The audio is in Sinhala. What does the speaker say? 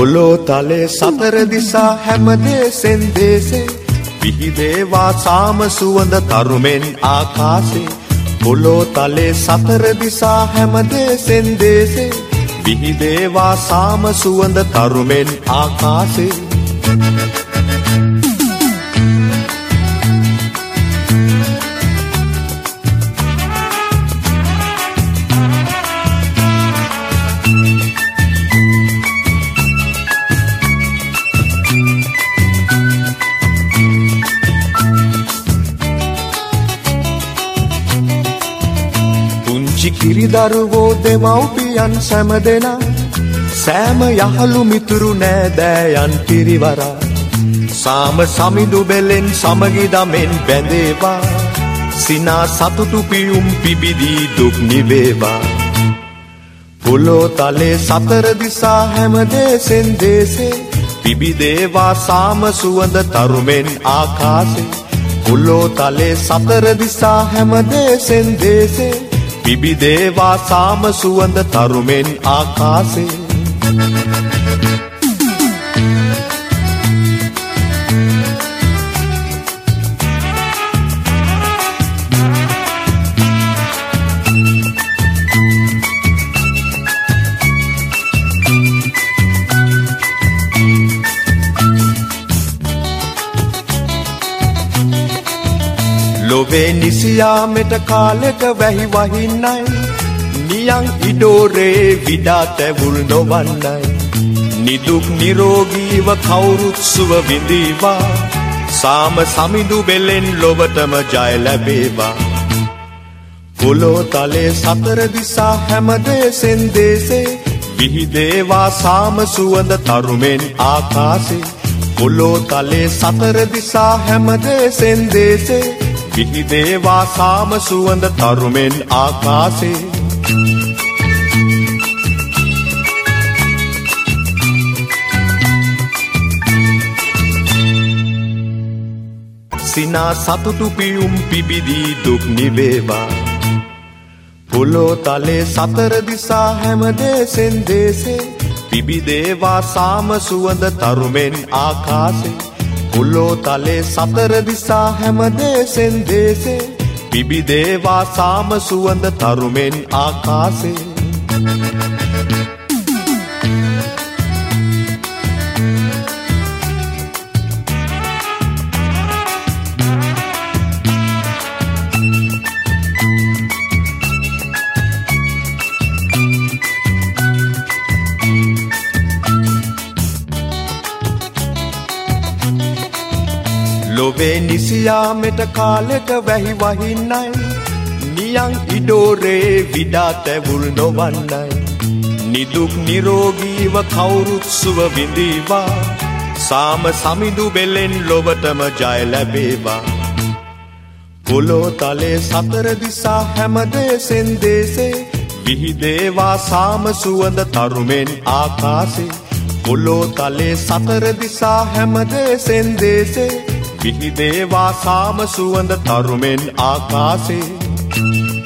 පොළොව තලේ සතර දිසා හැමදේසෙන් දේසේ විහිදේවා සාම සුවඳ තරුමෙන් ආකාසේ. පොළොව තලේ සතර දිසා හැමදේසෙන් දේසේ විහිදේවා සාම සුවඳ තරුමෙන් ආකාසේ. කිරිදරුවෝ දෙමව්පියන් සැමදෙනා සෑම යහළු මිතුරු නෑදෑයන් පිරිවරා සාම සමිඳු බෙලෙන් සමගි දමෙන් බැඳේවා සිනා සතුටු පියුම් පිබිදී දුක් නිවේවා. පොළොව තලේ සතර දිසා හැමදේසෙන් දේසේ පිබිදේවා සාම සුවඳ තරුමෙන් ආකාසේ. පොළොව තලේ සතර දිසා හැමදේසෙන් දේසේ පිබිදේවා සාම සුවඳ තරුමෙන් ආකාසේ. ලොවේ නිසියාමෙට කාලෙට වැහි වහින්නයි නියං ඉඩෝරේ විඩා තැවුල් නොවන්නයි. නිදුක් නිරෝගීව කවුරුත් සුව විඳීවා සාම සමිඳු බෙලෙන් ලොවටම ජය ලැබේවා. පොළොව තලේ සතර දිසා හැමදේසෙන් දේසේ විහිදේවා සාම සුවඳ තරුමෙන් ආකාසේ. පොළොව තලේ සතර දිසා හැමදේසෙන් දේසේ විහිදේවා සාම සුවඳ තරුමෙන් ආකාසේ. සිනා සතුටු පියුම් පිබිදී දුක් නිවේවා. පොළොව තලේ සතර දිසා හැමදේසෙන් දේසේ පිබිදේවා සාම සුවඳ තරුමෙන් ආකාසේ. පොළොව තලේ සතර දිසා හැමදේසෙන් දේසේ පිබිදේවා සාම සුවඳ තරුමෙන් ආකාසේ. ලොවේ නිසියාමෙට කාලෙට වැහි වහින්නයි නියං ඉඩෝරේ විඩා තැවුල් නොවන්නයි. නිදුක් නිරෝගීව කවුරුත් සුව විඳීවා සාම සමිඳු බෙලෙන් ලොවටම ජය ලැබේවා. පොළොව තලේ සතර දිසා හැමදේසෙන් දේසේ විහිදේවා සාම සුවඳ තරුමෙන් ආකාසේ. පොළොව තලේ සතර දිසා හැමදේසෙන් දේසේ විහිදේවා සාම සුවඳ තරුමෙන් ආකාසේ.